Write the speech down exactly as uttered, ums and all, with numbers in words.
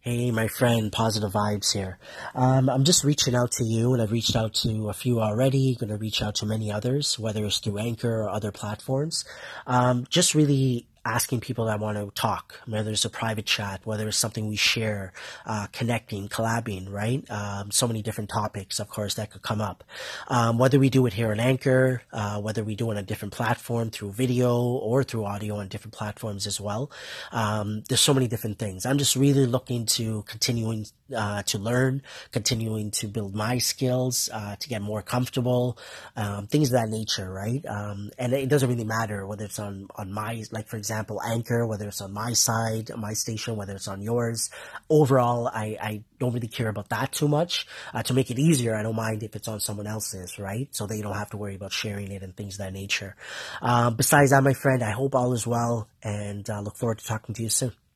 Hey, my friend, Positive Vibes here. Um, I'm just reaching out to you, and I've reached out to a few already, going to reach out to many others, whether it's through Anchor or other platforms. Um, just really asking people that want to talk, whether it's a private chat, whether it's something we share, uh, connecting, collabing, right? Um, so many different topics, of course, that could come up. Um, whether we do it here on Anchor, uh, whether we do it on a different platform through video or through audio on different platforms as well. Um, there's so many different things. I'm just really looking to continuing uh, to learn, continuing to build my skills, uh, to get more comfortable, um, things of that nature, right? Um, and it doesn't really matter whether it's on, on my, like for example, Anchor, whether it's on my side, my station, whether it's on yours. Overall, I, I don't really care about that too much. Uh, to make it easier, I don't mind if it's on someone else's, right? So they don't have to worry about sharing it and things of that nature. Um, besides that, my friend, I hope all is well and uh, look forward to talking to you soon.